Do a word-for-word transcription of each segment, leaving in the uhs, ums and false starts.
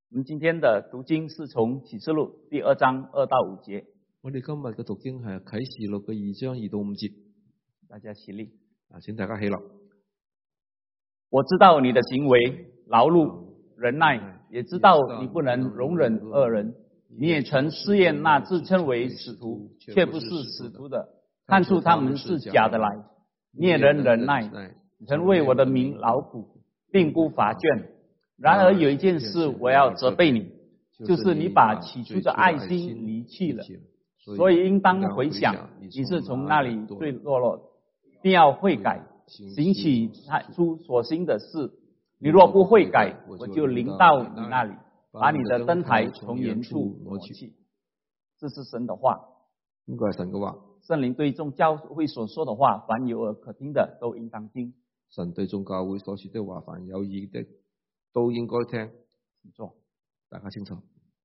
我們今天的讀經是從啟示錄第二章二到五節。 我哋今日嘅讀經係啟示錄嘅二章二到五節。 大家起立。 啊，請大家起立。 我知道你的行為、勞碌、忍耐，也知道你不能容忍惡人。你也曾試驗那自稱為使徒，卻不是使徒的，看出他們是假的來。你也能忍耐，曾為我的名勞苦，並不乏倦。然而有一件事我要責備你，就是你把起初的愛心離棄了。所以應當回想你是從那裡墜落了，並要悔改，行起初所行的事。你若不悔改，我就臨到你那裡，把你的燈臺從原處挪去。這是神的話。 呢個係神嘅話。 聖靈對眾教會所說的話，凡有耳可聽的，都應當聽。 神對眾教會所說的話，凡有耳的，都應該聽。 做， 大家清楚。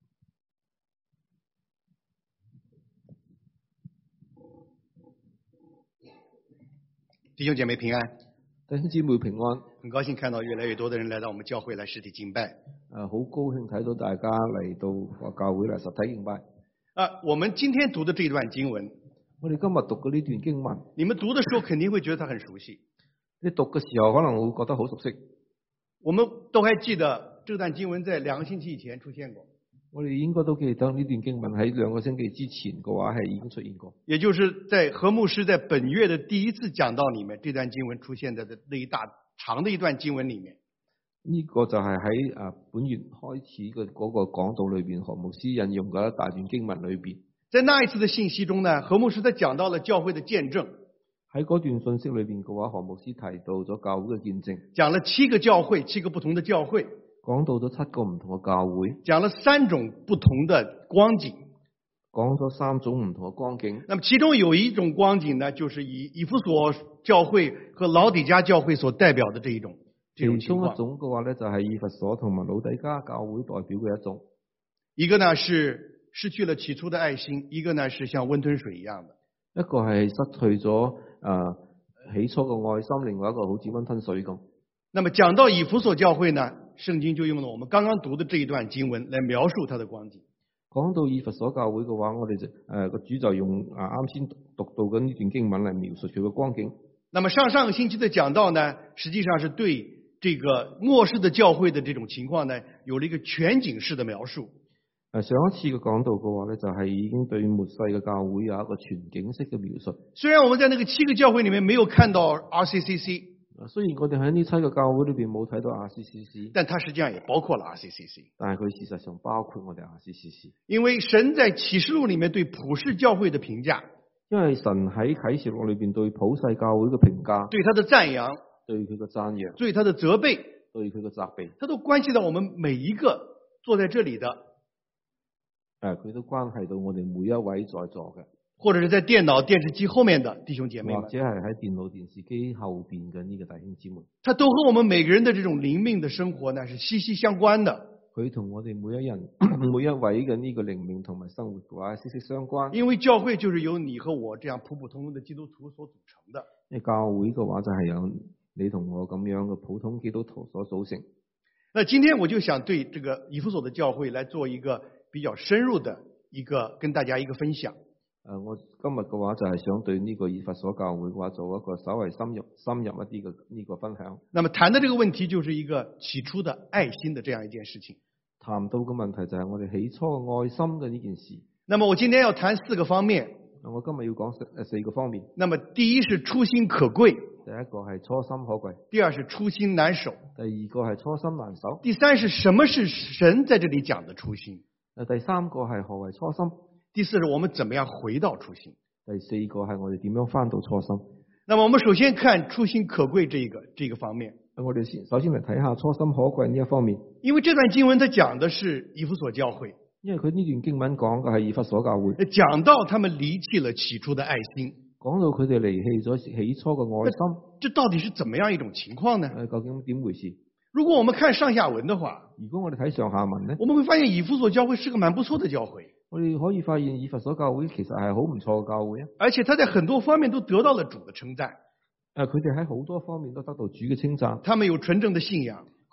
弟兄姐妹平安， 弟兄姊妹平安。 很高興看到越來越多的人來到我們教會來實體敬拜。 誒，好高興睇到大家嚟到我教會嚟實體敬拜。 啊，我們今天讀的這段經文， 我哋今日讀嘅呢段經文， 你們讀的時候肯定會覺得它很熟悉。 你讀嘅時候可能會覺得好熟悉。 我們都還記得這段經文在兩個星期以前出現過。 我哋應該都記得呢段經文喺兩個星期之前嘅話係已經出現過。 也就是在何牧師在本月的第一次講道裡面，這段經文出現在的那一大長的一段經文裡面。 呢個就係喺啊本月開始嘅嗰個講道裏邊，何牧師引用嘅一大段經文裏邊。 在那一次的信息中呢，何牧師他講到了教會的見證。 喺嗰段信息裏邊嘅話，何牧師提到咗教會嘅見證， 講了七個教會，七個不同的教會， 講到咗七個唔同嘅教會， 講了三種不同的光景， 講咗三種唔同嘅光景。 那麼其中有一種光景呢，就是以以弗所教會和老底嘉教會所代表的這一種，這種情況。 其中一種嘅話咧，就係以弗所同埋老底嘉教會代表嘅一種。 一個呢是失去了起初的愛心，一個呢是像溫吞水一樣的。 一個係失去咗誒起初嘅愛心，另外一個好似溫吞水咁。 那麼講到以弗所教會呢，聖經就用了我們剛剛讀的這一段經文來描述它的光景。 講到以弗所教會嘅話，我哋就誒個主就用啊啱先讀到嘅呢段經文嚟描述佢嘅光景。 那麼上上個星期的講道呢，實際上是對這個末世的教會的這種情況呢，有了一個全景式的描述。 誒上一次嘅講道嘅話咧，就係已經對末世嘅教會有一個全景式嘅描述。 雖然我們在那個七個教會裡面沒有看到 R C C C， 雖然我哋喺呢七個教會裏邊冇睇到 R C C C， 但它實際上也包括了 R C C C。 但係佢事實上包括我哋 R C C C。 因為神在啟示錄裡面對普世教會的評價， 因為神喺啟示錄裏邊對普世教會嘅評價， 對他的讚揚， 對佢嘅讚揚， 對他的責備， 對佢嘅責備， 它都關係到我們每一個坐在這裡的。 誒，佢都關係到我哋每一位在座嘅， 或者是在電腦、電視機後面的弟兄姐妹們， 或者係喺電腦、電視機後邊嘅呢個弟兄姊妹， 它都和我們每個人的這種靈命的生活呢是息息相關的。 佢同我哋每一人、每一位嘅呢個靈命同埋生活嘅話息息相關。 因為教會就是由你和我這樣普普通通的基督徒所組成的。 因為教會嘅話就係由你同我咁樣嘅普通基督徒所組成。 那今天我就想對這個以弗所的教會來做一個比較深入的一個跟大家一個分享。 誒，我今日嘅話就係想對呢個以弗所教會嘅話做一個稍微深入深入一啲嘅呢個分享。 那麼談的這個問題就是一個起初的愛心的這樣一件事情。 談到嘅問題就係我哋起初嘅愛心嘅呢件事。 那麼我今天要談四個方面。 我今日要講四誒四個方面。 那麼第一是初心可貴。 第一個係初心可貴。 第二是初心難守。 第二個係初心難守。 第三是什麼是神在這裡講的初心？ 第三個係何為初心？ 第四是我們怎麼樣回到初心？ 第四個係我哋點樣返到初心？ 那麼我們首先看初心可貴這個這個方面。 我哋先首先嚟睇下初心可貴呢一方面。 因為這段經文它講的是以弗所教會。 因為佢呢段經文講嘅係以弗所教會。 講到他們離棄了起初的愛心。 講到佢哋離棄咗起初嘅愛心。 這到底是怎麼樣一種情況呢？ 究竟點回事？ 如果我們看上下文的話， 如果我哋睇上下文呢， 我們會發現以弗所教會是個蠻不錯的教會。 我哋可以發現以弗所教會其實係好唔錯嘅教會啊， 而且他在很多方面都得到了主的稱讚。 誒，佢哋喺好多方面都得到主嘅稱讚。 他們有純正的信仰，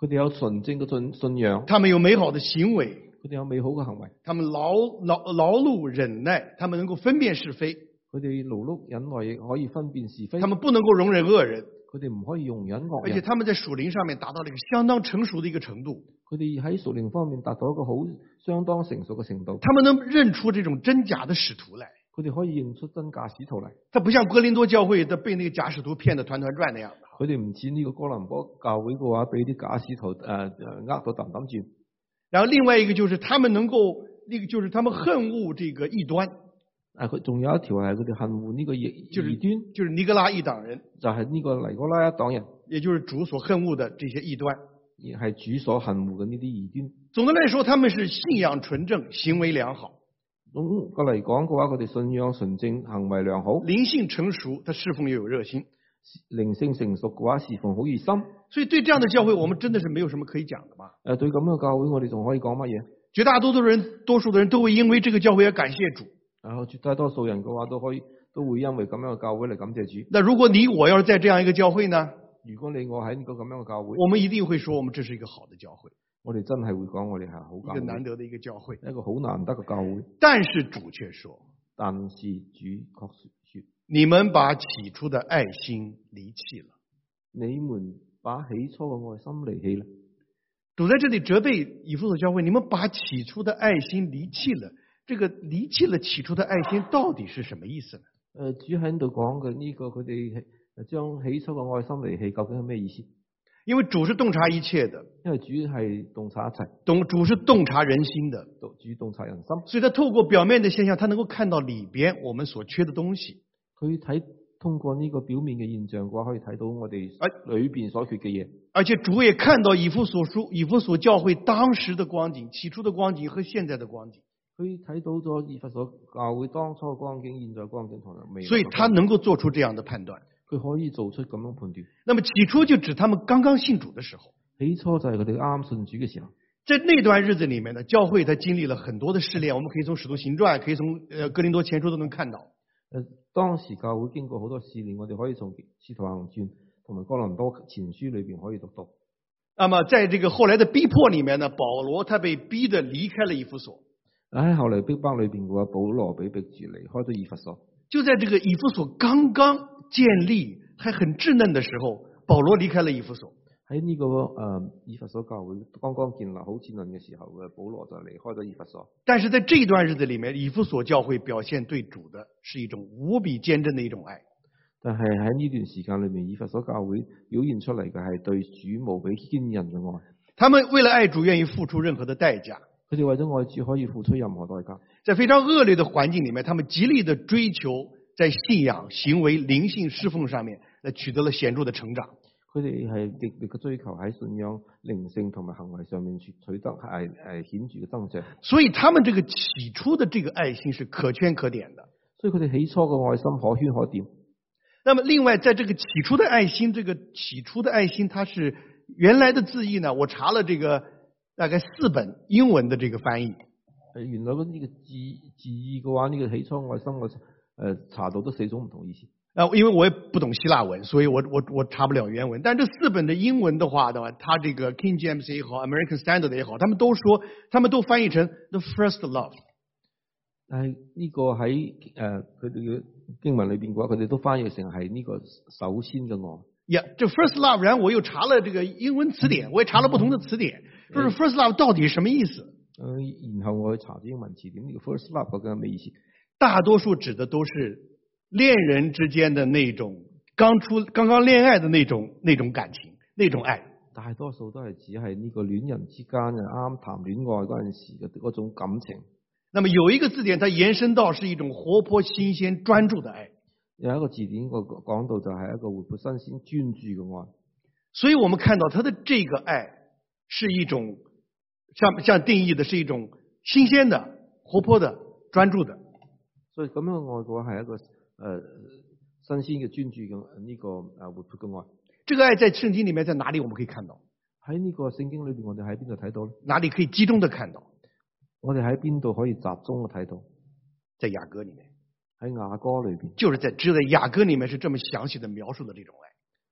佢哋有純正嘅信信仰， 他們有美好的行為， 佢哋有美好嘅行為， 他們勞勞勞碌忍耐，他們能夠分辨是非， 佢哋勞碌忍耐亦可以分辨是非， 他們不能夠容忍惡人， 佢哋唔可以容忍惡而且人， 他們在屬靈上面達到了一個相當成熟的一個程度， 佢哋喺屬靈方面達到一個好相當成熟嘅程度， 他們能認出這種真假的使徒來。 佢哋可以認出真假使徒嚟。 他不像哥林多教會，他被那個假使徒騙得團團轉那樣的。 佢哋唔似呢個哥林多教會嘅話，俾啲假使徒誒誒呃到氹氹轉。 然後另外一個就是他們能夠，那個就是他們恨惡這個異端。 啊，佢仲有一條係佢哋恨惡呢個異就是異端， 就是尼格拉一黨人， 就係呢個尼哥拉一黨人， 也就是主所恨惡的這些異端。 亦係主所恨惡嘅呢啲異端。 總的來說，他們是信仰純正，行為良好。 總個嚟講嘅話，佢哋信仰純正，行為良好， 靈性成熟，他侍奉又有熱心。 靈性成熟嘅話，侍奉好熱心。 所以對這樣的教會，我們真的是沒有什麼可以講的嘛。 誒，對咁樣嘅教會，我哋仲可以講乜嘢？ 絕大多數人，多數的人都會因為這個教會而感謝主。 然後絕大多數人嘅話，都可以都會因為咁樣嘅教會嚟感謝主。 那如果你我要是在這樣一個教會呢？ 如果你我喺呢個咁樣嘅教會， 我們一定會說，我們這是一個好的教會。 我哋真係會講，我哋係好教會， 一個難得的一個教會， 一個好難得嘅教會。 但是主卻說， 但是主確說， 你們把起初的愛心離棄了。 你們把起初嘅愛心離棄了。 主在這裏責備以弗所教會，你們把起初的愛心離棄了。這個離棄了起初的愛心到底是什麼意思呢？ 誒，主喺度講嘅呢個，佢哋將起初嘅愛心離棄，究竟係咩意思？ 因為主是洞察一切的， 因為主係洞察一切， 懂主是洞察人心的， 主洞察人心， 所以他透過表面的現象，他能夠看到裏邊我們所缺的東西。 佢睇通過呢個表面嘅現象嘅話，可以睇到我哋裏邊所缺嘅嘢。 而且主也看到以弗所書、以弗所教會當時的光景、起初的光景和現在的光景。 佢睇到咗以弗所教會當初嘅光景、現在光景同埋未來， 所以他能夠做出這樣的判斷。 佢可以做出咁樣判斷。 那麼起初就指他們剛剛信主的時候， 起初就係佢哋啱信主嘅時候。 在那段日子裏面呢，教會它經歷了很多的試煉，我們可以從使徒行傳，可以從呃哥林多前書都能看到。 誒，當時教會經過好多試煉，我哋可以從使徒行傳同埋哥林多前書裏邊可以讀到。 那麼在這個後來的逼迫裏面呢，保羅他被逼得離開了以弗所。 喺後嚟逼迫裏邊嘅話，保羅被逼住離開咗以弗所。 就在這個以弗所剛剛建立還很稚嫩的時候，保羅離開了以弗所。 喺呢、這個誒、呃、以弗所教會剛剛建立好稚嫩嘅時候嘅，保羅就離開咗以弗所。 但是在這一段日子裏面，以弗所教會表現對主的是一種無比堅貞的一種愛。 但係喺呢段時間裏面，以弗所教會表現出嚟嘅係對主無比堅韌嘅愛。 他們為了愛主，願意付出任何的代價。 佢哋為咗愛主可以付出任何代價。 在非常惡劣的環境裏面，他們極力的追求在信仰、行為、靈性侍奉上面，來取得了顯著的成長。 佢哋係極力嘅追求喺信仰、靈性同埋行為上面取取得係係顯著嘅增長。 所以他們這個起初的這個愛心是可圈可點的。 所以佢哋起初嘅愛心可圈可點。 那麼另外，在這個起初的愛心，這個起初的愛心，它是原來的字義呢？我查了這個大概四本英文的這個翻譯。 原來嗰呢個字字義嘅話，呢、這個起初愛心我誒、呃、查到都四種唔同意思。 啊，因為我也不懂希臘文，所以我我我查不了原文。但這四本的英文的話的話，它這個 King James 也好 ，American Standard 也好，他們都說，他們都翻譯成 the first love。 但係呢個喺誒佢哋嘅經文裏邊嘅話，佢哋都翻譯成係呢個首先嘅愛。 呀，這 first love，然後我又查了這個英文詞典，我也查了不同的詞典，說是 first love 到底什麼意思？ 嗯，然後我去查啲英文詞典，呢、這個 first love 究竟係咩意思？ 大多數指的都是戀人之間的那種剛出剛剛戀愛的那種那種感情，那種愛。 大多數都係指係呢個戀人之間嘅啱談戀愛嗰陣時嘅嗰種感情。 那麼有一個字典，它延伸到是一種活潑、新鮮、專注的愛。 有一個字典個講到就係一個活潑、新鮮、專注嘅愛。 所以我們看到他的這個愛是一種，像像定義的是一種新鮮的、活潑的、專注的。 所以咁樣嘅愛嘅話係一個誒、呃、新鮮嘅、專注嘅呢個誒活潑嘅愛。 這個愛在聖經裏面在哪裏我們可以看到？ 喺呢個聖經裏邊，我哋喺邊度睇到咧？ 哪裏可以集中的看到？ 我哋喺邊度可以集中嘅睇到？ 在雅歌裏面。 喺雅歌裏邊， 就是在只在雅歌裏面是這麼詳細的描述的這種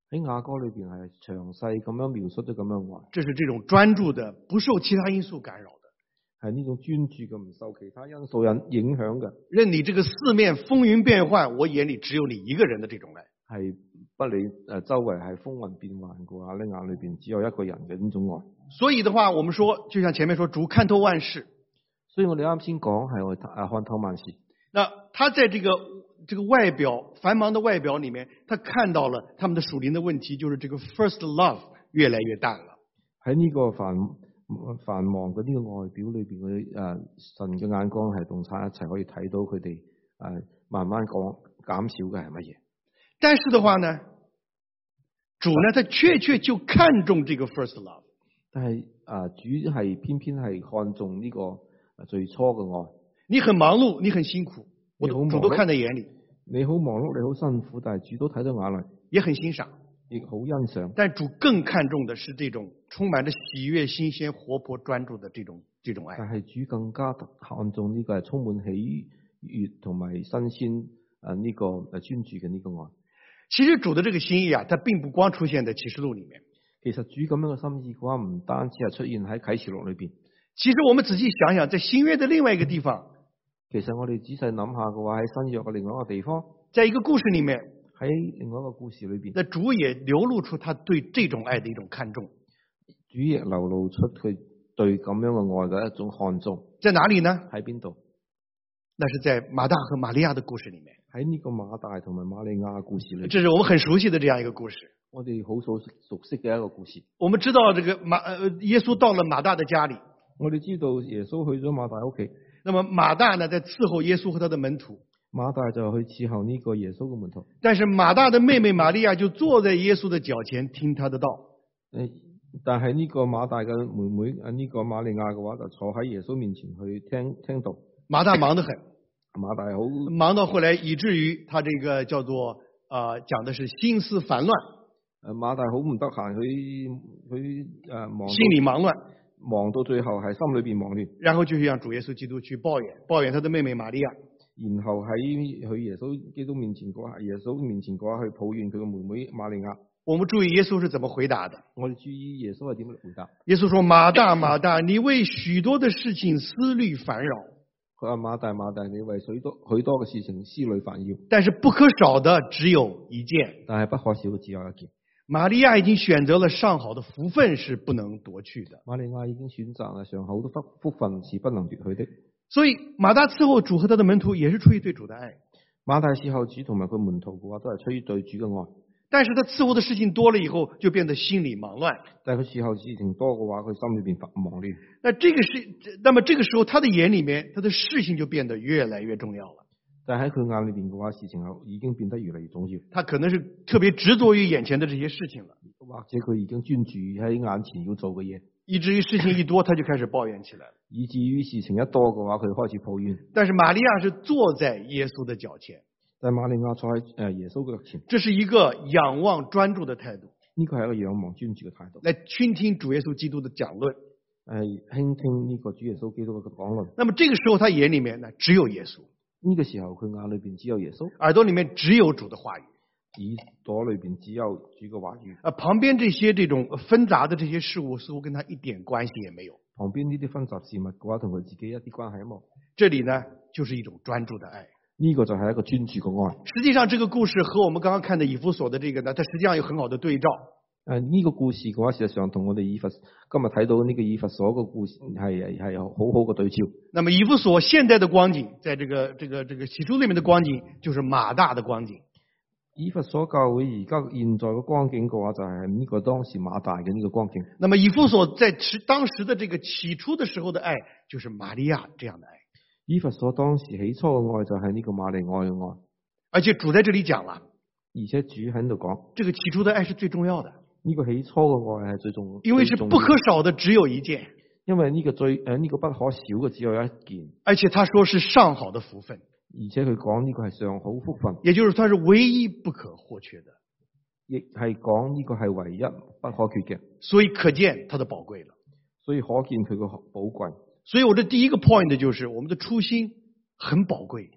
喺雅歌裏邊係詳細咁樣描述咗咁樣話， 这是这种专注的，不受其他因素干扰的。 係呢種專注嘅，唔受其他因素影影響嘅， 任你这个四面風雲變幻，我眼裏只有你一個人的這種愛。 係不理誒周圍係風雲變幻嘅話咧，眼裏邊只有一個人嘅呢種愛。 所以的話，我們說，就像前面說，主看透萬事。 所以我哋啱先講係我誒看透萬事。 那他在這個這個外表繁忙的外表裏面，他看到了他們的屬靈的問題，就是這個 first love 越來越淡了。 喺呢個繁繁忙嘅呢個外表裏邊嘅誒神嘅眼光係洞察一齊可以睇到佢哋誒慢慢講減少嘅係乜嘢。 但是的話呢，主呢，他確確就看重這個 first love。 但係啊，主係偏偏係看重呢個最初嘅愛。 你很忙碌，你很辛苦，我你好忙碌主都看在眼裏。 你好忙碌，你好辛苦，但係主都睇到眼裏， 也很欣賞， 亦好欣賞。 但主更看重的是這種充滿着喜悅、新鮮、活潑、專注的這種這種愛。 但係主更加看重呢個係充滿喜悅同埋新鮮啊呢個誒專注嘅呢個愛。 其實主的這個心意啊，它並不光出現在啟示錄裏面。 其實主咁樣嘅心意嘅話，唔單止係出現喺啟示錄裏邊。 其實我們仔細想想，在新約的另外一個地方， 其實我哋仔細諗下嘅話，喺新約嘅另外一個地方， 在一個故事裏面， 喺另外一個故事裏邊， 那主也流露出他對這種愛的一種看重。 主亦流露出佢對咁樣嘅愛嘅一種看重。 在哪裡呢？ 喺邊度？ 那是在馬大和瑪利亞的故事裏面。 喺呢個馬大同埋瑪利亞嘅故事裏， 這是我們很熟悉的這樣一個故事。 我哋好熟熟悉嘅一個故事。 我們知道這個馬，呃，耶穌到了馬大的家裡。 我哋知道耶穌去咗馬大屋企。 那麼馬大呢，在伺候耶穌和他的門徒。 馬大就去伺候呢個耶穌嘅門徒。 但是馬大的妹妹瑪利亞就坐在耶穌的腳前聽他的道。 誒，但係呢個馬大嘅妹妹啊，呢個瑪利亞嘅話就坐喺耶穌面前去聽聽道。 馬大忙得很。 馬大好忙到後來以至於他這個叫做啊、呃，講的是心思煩亂。 誒，馬大好唔得閒，佢佢誒忙， 心裡忙亂， 忙到最後係心裏邊忙亂， 然後就去向主耶穌基督去抱怨，抱怨他的妹妹瑪利亞。 然後喺去耶穌基督面前嗰下，耶穌面前嗰下去抱怨佢嘅妹妹瑪利亞。 我們注意耶穌是怎麼回答的？ 我哋注意耶穌係點樣回答？ 耶穌說：馬大馬大，你為許多的事情思慮煩擾。 佢話馬大馬大，你為許多許多嘅事情思慮煩擾。 但是不可少的只有一件。 但係不可少嘅只有一件。 瑪利亞已經選擇了上好的福分，是不能奪去的。 瑪利亞已經選擇了上好的福福分，是不能奪去的。 所以馬大伺候主和他的門徒，也是出於對主的愛。 馬大伺候主同埋佢門徒嘅話，都係出於對主嘅愛。 但是他伺候的事情多了以後，就變得心裡忙亂。 但係佢伺候事情多嘅話，佢心裏邊忙亂。 那這個是，那麼這個時候，他的眼裡面，他的事情就變得越來越重要了。 但係喺佢眼裏邊嘅話，事情已經變得越嚟越重要。 他可能是特別執着於眼前的這些事情了， 或者佢已經專注喺眼前要做嘅嘢， 以至於事情一多，他就開始抱怨起來了。 以至於事情一多嘅話，佢開始抱怨。 但是瑪利亞是坐在耶穌的腳前。 但係瑪利亞坐喺誒耶穌嘅腳前， 這是一個仰望專注的態度。 呢個係一個仰望專注嘅態度， 來傾聽主耶穌基督的講論， 誒傾聽呢個主耶穌基督嘅講論。 那麼這個時候，他眼裡面呢只有耶穌。 呢個時候佢眼裏邊只有耶穌， 耳朵裡面只有主的話語， 耳朵裏邊只有主嘅話語。 啊，旁邊這些這種紛雜的這些事物，似乎跟他一點關係也沒有。 旁邊呢啲紛雜事物嘅話，同佢自己一啲關係都冇。 這裡呢，就是一種專注的愛。 呢個就係一個專注嘅愛。 實際上，這個故事和我們剛剛看的以弗所的這個呢，它實際上有很好的對照。 誒，呢個故事嘅話，事實上同我哋以弗今日睇到呢個以弗所個故事係係好好嘅對照。 那麼以弗所現在的光景，在這個這個這個啟示裡面的光景，就是馬大的光景。 以弗所教會而家現在嘅光景嘅話，就係呢個當時馬大嘅呢個光景。 那麼以弗所在當時的這個起初的時候的愛，就是瑪利亞這樣的愛。 以弗所當時起初嘅愛就係呢個瑪利亞嘅愛， 而且主在這裡講了， 而且主喺度講， 這個起初的愛是最重要的。 呢個起初嘅愛係最重要， 因為是不可少的，只有一件。 因為呢個最誒呢個不可少嘅只有一件， 而且他說是上好的福分， 而且佢講呢個係上好福分， 也就是它是唯一不可或缺的， 亦係講呢個係唯一不可缺嘅， 所以可見它的寶貴了。 所以可見佢個寶貴。 所以我的第一個 point 就是我們的初心很寶貴。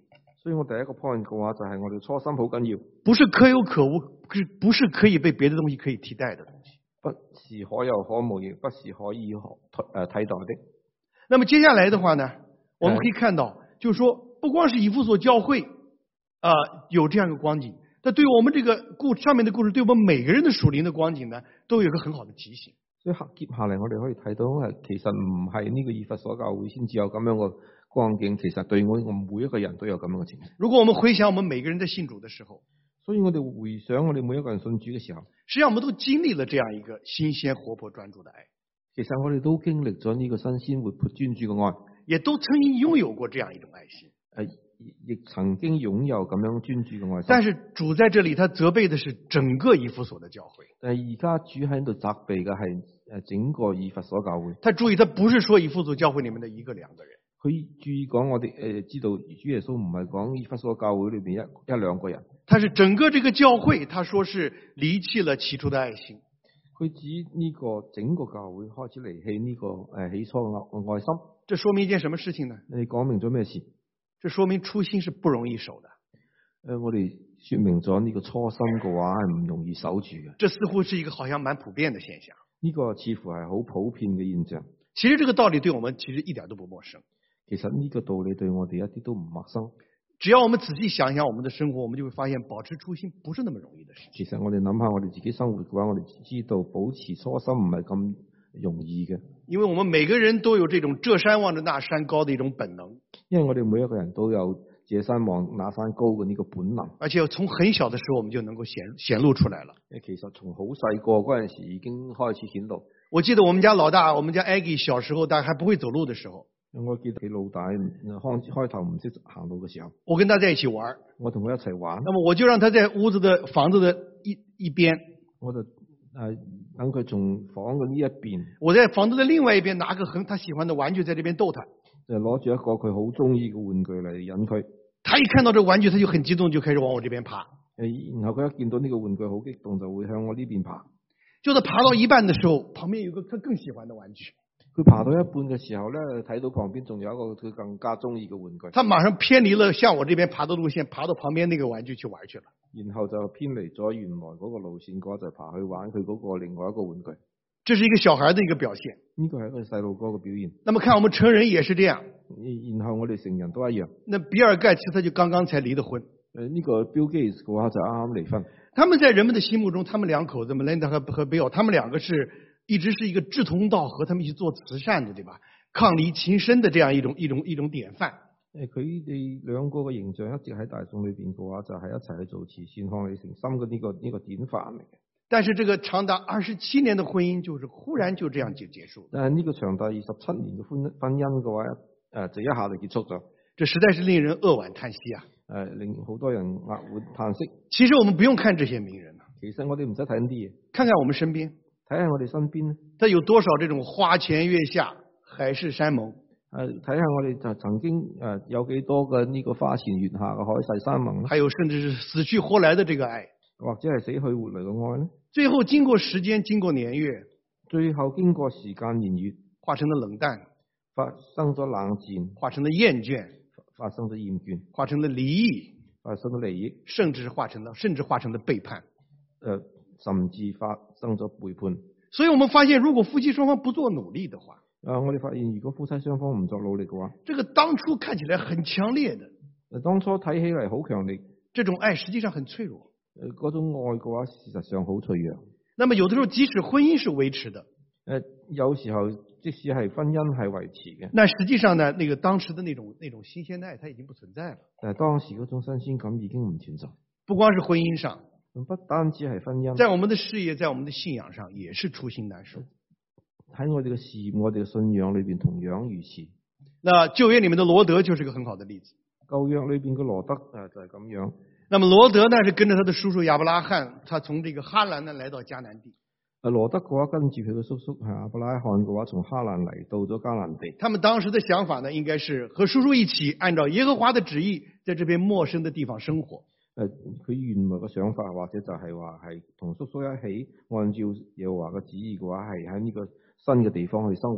所以我第一個 point 嘅話就係我哋初心好緊要， 不是可有可無，是不是可以被別的東西可以替代的東西？ 不是可有可無，亦不是可以可誒替代的。 那麼接下來的話呢，我們可以看到，就是說，不光是以弗所教會啊、呃、有這樣一個光景，但對於我們這個故上面的故事，對我們每個人的屬靈的光景呢，都有一個很好的提醒。 所以接下嚟我哋可以睇到係其實唔係呢個以弗所教會先至有咁樣嘅光景，其實對我我每一個人都有咁樣嘅情況。 如果我們回想我們每個人在信主的時候， 所以我哋回想我哋每一個人信主嘅時候， 實際上我們都經歷了這樣一個新鮮活潑專注的愛。 其實我哋都經歷咗呢個新鮮活潑專注嘅愛， 也都曾經擁有過這樣一種愛心。 誒，亦曾經擁有咁樣專注嘅愛心。 但是主在這裡，他責備的是整個以弗所的教會。 但係而家主喺度責備嘅係誒整個以弗所教會。 他注意，他不是說以弗所教會裡面的一個兩個人。 佢注意講我哋誒知道主耶穌唔係講以弗所教會裏邊一一兩個人， 他是整個這個教會，他說是離棄了起初的愛心。 佢指呢個整個教會開始離棄呢個誒起初嘅愛心。 這說明一件什麼事情呢？ 你講明咗咩事？ 這說明初心是不容易守的。 誒，我哋說明咗呢個初心嘅話係唔容易守住嘅。 這似乎是一個好像蠻普遍的現象。 呢個似乎係好普遍嘅現象。 其實這個道理對我們其實一點都不陌生。 其實呢個道理對我哋一啲都唔陌生。 只要我們仔細想一想我們的生活，我們就會發現保持初心不是那麼容易的事。 其實我哋諗下我哋自己生活嘅話，我哋知道保持初心唔係咁容易嘅。 因為我們每個人都有這種這山望着那山高的一種本能。 因為我哋每一個人都有這山望那山高嘅呢個本能。 而且從很小的時候我們就能夠顯顯露出來了。 其實從好細個嗰陣時已經開始顯露。 我記得我們家老大，我們家 Aggie 小時候，但還不會走路的時候。 我記得佢老大開開頭唔識行路嘅時候， 我跟他在一起玩， 我同佢一齊玩。 那麼我就讓他在屋子的房子的一一邊， 我就誒等佢從房嘅呢一邊， 我在房子的另外一邊拿個很他喜歡的玩具在這邊逗他， 就攞住一個佢好中意嘅玩具嚟引佢。 他一看到這個玩具，他就很激動，就開始往我這邊爬。 誒，然後佢一見到呢個玩具好激動，就會向我呢邊爬。 就在爬到一半的時候，旁邊有個他更喜歡的玩具。 佢爬到一半嘅時候咧，睇到旁邊仲有一個佢更加中意嘅玩具。 他馬上偏離了向我這邊爬的路線，爬到旁邊那個玩具去玩去了。 然後就偏離咗原來嗰個路線嘅話，就爬去玩佢嗰個另外一個玩具。 這是一個小孩的一個表現。 呢個係一個細路哥嘅表現。 那麼看我們成人也是這樣。 然後我哋成人都一樣。 那比爾蓋茨他就剛剛才離的婚。 誒，呢個 Bill Gates 嘅話就啱啱離婚。 他們在人們的心目中，他們兩口子 Melinda 和和 Bill， 他們兩個是一直是一個志同道合，他們一起做慈善的，對吧？伉儷情深的這樣一種一種一種典範。 誒，佢哋兩個嘅形象一直喺大眾裏邊嘅話，就係一齊去做慈善、伉儷情深嘅呢個呢個典範嚟嘅。 但是這個長達二十七年的婚姻，就是忽然就這樣就結束。 但係呢個長達二十七年嘅婚婚姻嘅話，誒就一下就結束咗。 這實在是令人扼腕嘆息啊！ 誒，令好多人扼腕嘆息。 其實我們不用看這些名人啊， 其實我哋唔使睇呢啲嘢， 看看我們身邊， 睇下我哋身邊咧， 他有多少這種花前月下、海誓山盟。 誒，睇下我哋就曾經誒有幾多嘅呢個花前月下嘅海誓山盟， 還有甚至是死去活來的這個愛， 或者係死去活來嘅愛咧。最後經過時間，經過年月， 最後經過時間年月， 化成了冷淡， 發生咗冷戰， 化成了厭倦， 發生咗厭倦， 化成了離異， 發生咗離異， 甚至化成了甚至化成了背叛， 誒，甚至發生咗背叛。 所以我們發現，如果夫妻雙方不做努力的話， 啊，我哋發現如果夫妻雙方唔作努力嘅話， 這個當初看起來很強烈的， 誒，當初睇起嚟好強烈， 這種愛實際上很脆弱。 誒，嗰種愛嘅話，事實上好脆弱。 那麼有的時候，即使婚姻是維持的， 誒，有時候即使係婚姻係維持嘅， 那實際上呢，那個當時的那種那種新鮮的愛，它已經不存在了。 但係當時嗰種新鮮感已經唔存在。 不光是婚姻上， 不單止係婚姻， 在我們的事業，在我們的信仰上，也是初心難守。 喺我哋嘅事業、我哋嘅信仰裏邊，同樣如此。 那舊約裏面的羅德就是個很好的例子。 舊約裏邊嘅羅德誒就係咁樣。 那麼羅德呢，是跟着他的叔叔亞伯拉罕，他從這個哈蘭呢來到迦南地。 誒，羅德嘅話跟住佢嘅叔叔係亞伯拉罕嘅話，從哈蘭嚟到咗迦南地。 他們當時的想法呢，應該是和叔叔一起，按照耶和華的旨意，在這邊陌生的地方生活。 誒，佢原來嘅想法或者就係話係同叔叔一起，按照耶和華嘅旨意嘅話，係喺呢個新嘅地方去生活。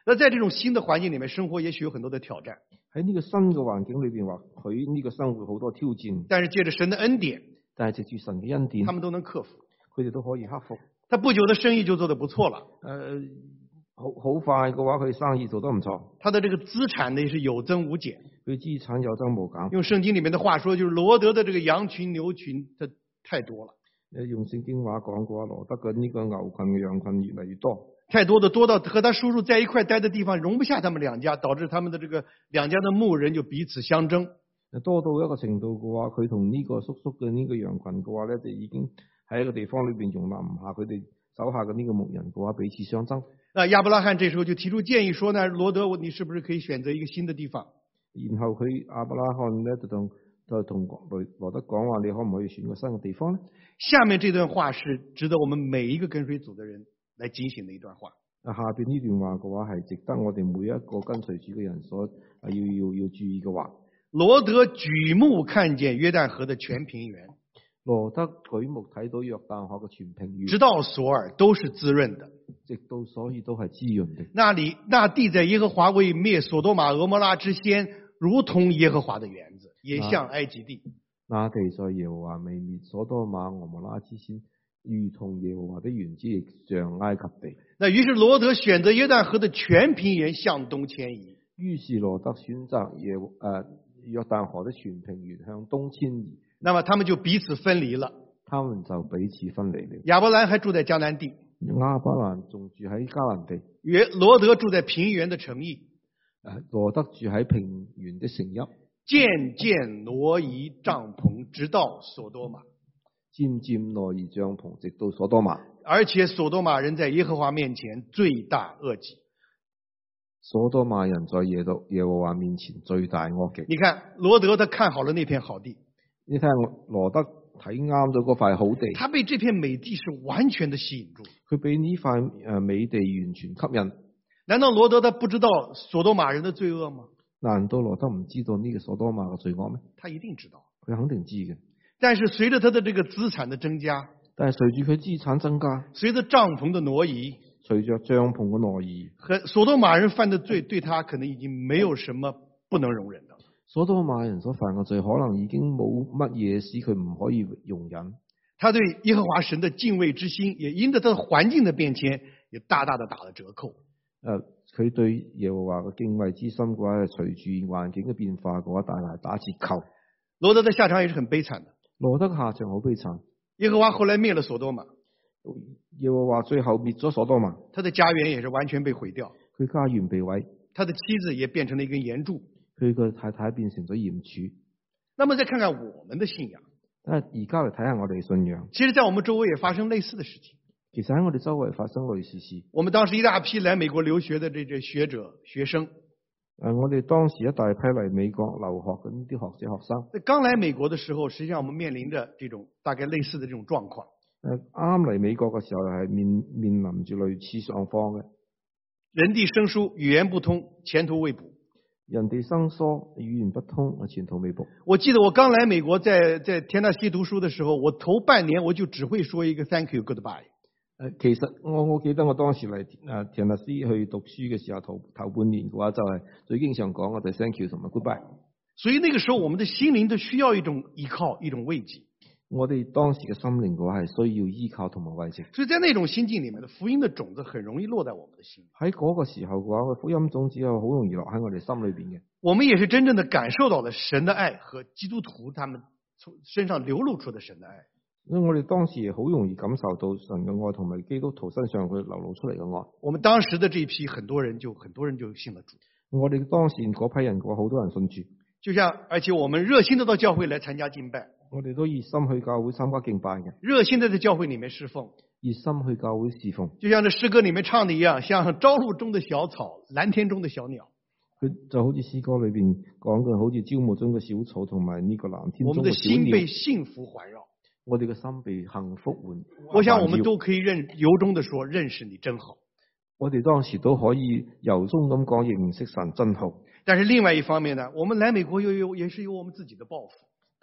那在這種新的環境裡面，生活也許有很多的挑戰。 喺呢個新嘅環境裏邊，或許呢個生活好多挑戰， 但是借着神的恩典， 但係藉住神嘅恩典， 他們都能克服。 佢哋都可以克服。 他不久的生意就做得不錯了。 誒，好好快嘅話，佢生意做得唔錯。 他的這個資產呢是有增無減。 佢資產有增無減。 用聖經裡面的話說，就是羅德的這個羊群牛群，它太多了。 誒，用聖經話講嘅話，羅德嘅呢個牛群嘅羊群越嚟越多。 太多的多到和他叔叔在一塊待的地方容不下他們兩家，導致他們的這個兩家的牧人就彼此相爭。 多到一個程度嘅話，佢同呢個叔叔嘅呢個羊群嘅話咧，就已經喺一個地方裏邊容納唔下佢哋手下嘅呢個牧人嘅話，彼此相爭。 那亞伯拉罕這時候就提出建議說呢，羅德，你是不是可以選擇一個新的地方？ 然後佢亞伯拉罕咧就同就同羅羅德講話，你可唔可以選個新嘅地方呢？ 下面這段話是值得我們每一個跟隨主的人來警醒的一段話。 啊，下邊呢段話嘅話係值得我哋每一個跟隨主嘅人所啊要要要注意嘅話。 羅德舉目看見約旦河的全平原， 羅德舉目睇到約旦河嘅全平原， 直到索爾都是滋潤的， 直到所以都係滋潤的。 那裡那地在耶和華未滅所多瑪俄摩拉之先，如同耶和華的園子，也像埃及地。 那地在耶和華未滅所多瑪俄摩拉之先，如同耶和華的園子，亦像埃及地。 那於是羅德選擇約旦河的全平原向東遷移。 於是羅德選擇耶誒、呃、約旦河的全平原向東遷移。 那麼他們就彼此分離了。 他們就彼此分離了。 亞伯蘭還住在迦南地， 亞伯蘭仲住喺迦南地。 約羅德住在平原的城邑。 誒，羅德住喺平原的城邑。 漸漸挪移帳篷，直到所多瑪。 漸漸挪移帳篷，直到所多瑪。 而且所多瑪人在耶和華面前罪大惡極。 所多瑪人在耶度耶和華面前罪大惡極。 你看羅德他看好了那片好地。 你睇下羅德睇啱咗嗰塊好地。 他被這片美地是完全的吸引住。 佢俾呢塊誒美地完全吸引。 難道羅德他不知道所多瑪人的罪惡嗎？ 難道羅德唔知道呢個所多瑪嘅罪惡咩？ 他一定知道。 佢肯定知嘅。 但是隨着他的這個資產的增加， 但係隨住佢資產增加， 隨着帳篷的挪移， 隨着帳篷嘅挪移， 和所多瑪人犯的罪對他可能已經沒有什麼不能容忍的。 所多瑪人所犯嘅罪可能已經冇乜嘢使佢唔可以容忍。 他對耶和華神的敬畏之心，也因着他的環境的變遷，也大大的打了折扣。 誒、呃，佢對耶和華嘅敬畏之心嘅話，係隨住環境嘅變化嘅話，大大打折扣。 羅德的下場也是很悲慘的。 羅德下場好悲慘。 耶和華後來滅了所多瑪。 耶和華最後滅咗所多瑪。 他的家園也是完全被毀掉。 佢家園被毀。 他的妻子也變成了一根鹽柱。 佢個太太變成咗鹽柱。 那麼再看看我們的信仰。 啊，而家嚟睇下我哋嘅信仰。 其實，在我們周圍也發生類似的事情。 其實喺我哋周圍發生類似事。 我們當時一大批來美國留學的這這學者學生。 誒，我哋當時一大批嚟美國留學嘅呢啲學者學生。 在剛來美國的時候，實際上我們面臨着這種大概類似的這種狀況。 誒，啱嚟美國嘅時候係面面臨住類似狀況嘅。 人地生疏，語言不通，前途未卜。 人地生疏，語言不通，前途未卜。 我記得我剛來美國在，在在田納西讀書的時候，我頭半年我就只會說一個 Thank you, goodbye。 誒，其實我我記得我當時嚟誒田納西去讀書嘅時候，頭頭半年嘅話就係最經常講嘅就係 Thank you 同埋 goodbye。 所以那個時候，我們的心靈都需要一種依靠，一種慰藉。 我哋當時嘅心靈嘅話係需要依靠同埋慰藉。 所以在那種心境裡面的福音的種子很容易落在我們的心裡。 喺嗰個時候嘅話，福音種子係好容易落喺我哋心裏邊嘅。 我們也是真正的感受到了神的愛和基督徒他們從身上流露出的神的愛。 因為我哋當時好容易感受到神嘅愛同埋基督徒身上佢流露出嚟嘅愛。 我們當時的這一批很多人就很多人就信了主。 我哋當時嗰批人嘅話，好多人信主。 就像而且我們熱心的到教會來參加敬拜。 我哋都熱心去教會參加敬拜嘅。 熱心的在教會裡面侍奉。 熱心去教會侍奉。 就像這詩歌裡面唱的一樣，像朝露中的小草，藍天中的小鳥。 佢就好似詩歌裏邊講嘅，好似朝暮中嘅小草同埋呢個藍天中嘅小鳥。 我們的心被幸福環繞。 我哋嘅心被幸福環。 我想我們都可以認由衷的說，認識你真好。 我哋當時都可以由衷咁講，認識神真好。 但是另外一方面呢，我們來美國又有也是有我們自己的抱負。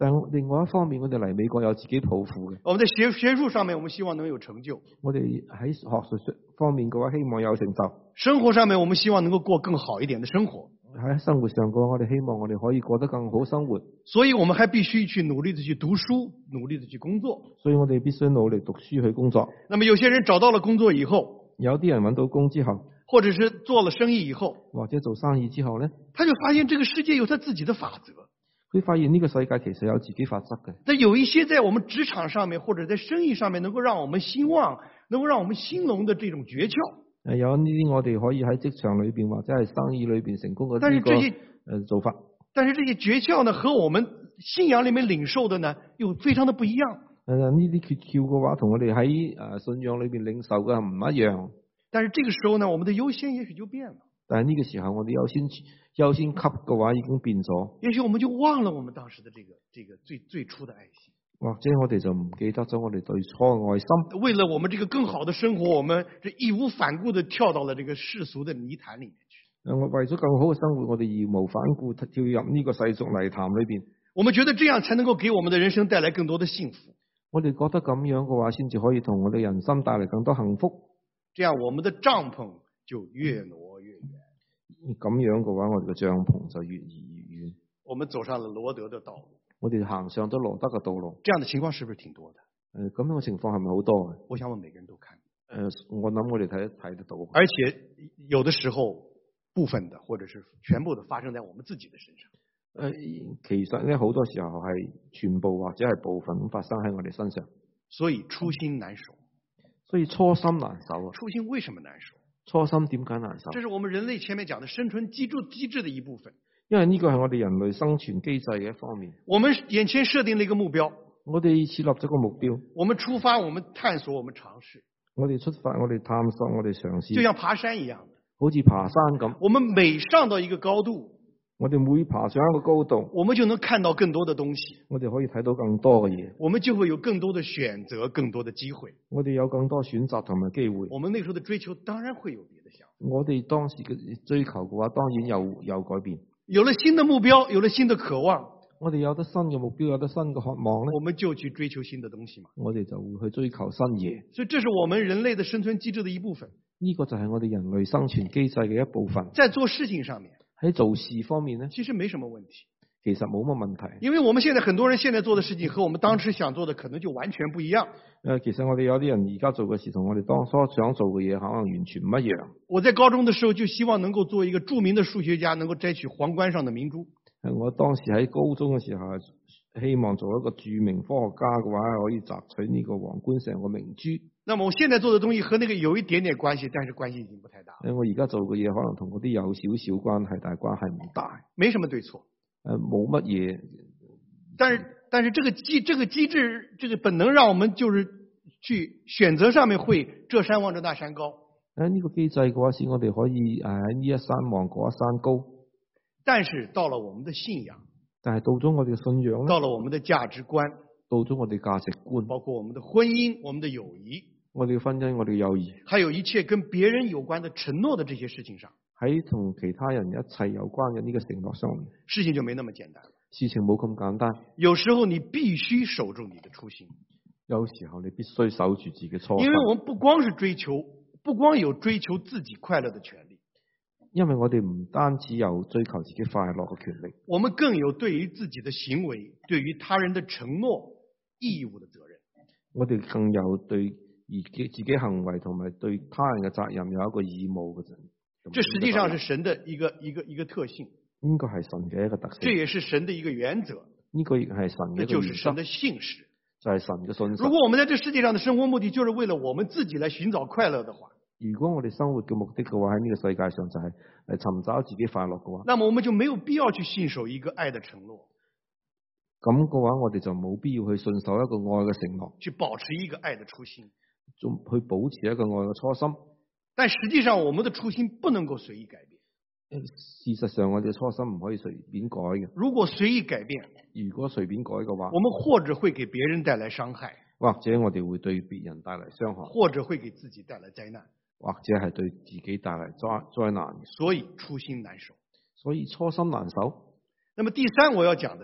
但另外一方面，我哋嚟美國有自己抱負嘅。 我們在學學術上面，我們希望能有成就； 我哋喺學術方面嘅話，希望有成就； 生活上面，我們希望能夠過更好一點的生活。 喺生活上嘅話，我哋希望我哋可以過得更好生活。 所以我們還必須去努力的去讀書，努力的去工作。 所以我哋必須努力讀書去工作。 那麼有些人找到了工作以後， 有啲人揾到工之後， 或者是做了生意以後， 或者做生意之後咧， 他就發現這個世界有他自己的法則。 佢發現呢個世界其實有自己法則嘅。 但有一些在我們職場上面或者在生意上面能夠讓我們興旺，能夠讓我們興隆的這種訣竅。 誒，有呢啲我哋可以喺職場裏邊或者係生意裏邊成功嘅但是這些誒做法。 但是這些訣竅呢，和我們信仰裏面領受的呢，又非常的不一樣。 誒，呢啲訣竅嘅話，同我哋喺誒信仰裏邊領受嘅唔一樣。 但是這個時候呢，我們的優先也許就變了。 但係呢個時候，我哋優先優先級嘅話已經變咗。 也許我們就忘了我們當時的這個這個最最初的愛心， 或者我哋就唔記得咗我哋最初嘅愛心。 為了我們這個更好的生活，我們這義無反顧地跳到了這個世俗的泥潭裏面去。 誒，我為咗更好嘅生活，我哋義無反顧跳入呢個世俗泥潭裏邊。 我們覺得這樣才能夠給我們的人生帶來更多的幸福。 我哋覺得咁樣嘅話，先至可以同我哋人生帶嚟更多幸福。 這樣我們的帳篷就越挪越遠。 咁樣嘅話，我哋嘅帳篷就越移越遠。 我們走上了羅德的道路。 我哋行上咗羅德嘅道路。 這樣的情況是不是挺多的？ 誒，咁樣嘅情況係咪好多嘅？ 我想我們每個人都看。 誒，我諗我哋睇睇得到。 而且有的時候部分的，或者是全部的發生在我們自己的身上。 誒，其實咧好多時候係全部或者係部分咁發生喺我哋身上。 所以初心難守。 所以初心難守啊。 初心為什麼難守？ 初心點解難守？ 這是我們人類前面講的生存機制機制的一部分。 因為呢個係我哋人類生存機制嘅一方面。 我們眼前設定了一個目標。 我哋設立咗個目標。 我們出發，我們探索，我們嘗試。 我哋出發，我哋探索，我哋嘗試。 就像爬山一樣的。 好似爬山咁。 我們每上到一個高度， 我哋每爬上一個高度， 我們就能看到更多的東西。 我哋可以睇到更多嘅嘢。 我們就會有更多的選擇，更多的機會。 我哋有更多選擇同埋機會。 我們那時候的追求當然會有別的想法。 我哋當時嘅追求嘅話，當然有有改變。 有了新的目標，有了新的渴望， 我哋有得新嘅目標，有得新嘅渴望咧， 我們就去追求新的東西嘛。 我哋就會去追求新嘢。 所以這是我們人類的生存機制的一部分。 呢個就係我哋人類生存機制嘅一部分。 在做事情上面， 喺做事方面咧， 其實沒什麼問題。 其實冇乜問題。 因為我們現在很多人現在做的事情和我們當時想做的可能就完全不一樣。 誒，其實我哋有啲人而家做嘅事同我哋當初想做嘅嘢可能完全唔一樣。 我在高中的時候就希望能夠做一個著名的數學家，能夠摘取皇冠上的明珠。 誒，我當時喺高中嘅時候，希望做一個著名科學家嘅話，可以摘取呢個皇冠上嘅明珠。 那麼我現在做的東西和那個有一點點關係，但是關係已經不太大。 誒，我而家做嘅嘢可能同嗰啲有少少關係，但係關係唔大。 沒什麼對錯。 誒，冇乜嘢。 但是但是這個機這個機制這個本能讓我們就是去選擇上面會這山望着那山高。 誒，呢個機制嘅話，使我哋可以誒喺呢一山望嗰一山高。 但是到了我們的信仰， 但係到咗我哋嘅信仰咧， 到了我們的價值觀， 到咗我哋價值觀， 包括我們的婚姻、我們的友誼， 我哋嘅婚姻、我哋嘅友誼， 還有一切跟別人有關的承諾的這些事情上， 喺同其他人一齊有關嘅呢個承諾上面， 事情就沒那麼簡單了。 事情冇咁簡單。 有時候你必須守住你的初心， 有時候你必須守住自己嘅初心。 因為我們不光是追求，不光有追求自己快樂的權利， 因為我哋唔單止有追求自己快樂嘅權利， 我們更有對於自己的行為、對於他人的承諾義務的責任。 我哋更有對而自己行為同埋對他人嘅責任有一個義務嘅責任。 這實際上是神的一個一個一個特性。 應該係神嘅一個特性。 這也是神的一個原則。 呢個亦係神嘅一個原則。 這就是神的信實。 就係神嘅信實。 如果我們在這世界上的生活目的就是為了我們自己來尋找快樂的話， 如果我哋生活嘅目的嘅話，喺呢個世界上就係嚟尋找自己快樂嘅話， 那麼我們就沒有必要去信守一個愛的承諾。 咁嘅話，我哋就冇必要去信守一個愛嘅承諾， 去保持一個愛的初心， 仲去保持一個愛嘅初心。 但實際上，我們的初心不能夠隨意改變。 事實上，我哋嘅初心唔可以隨便改嘅。 如果隨意改變， 如果隨便改嘅話， 我們或者會給別人帶來傷害， 或者我哋會對別人帶來傷害， 或者會給自己帶來災難， 或者係對自己帶來災災難。 所以初心難守。 所以初心難守。 那麼第三我要講的是呢，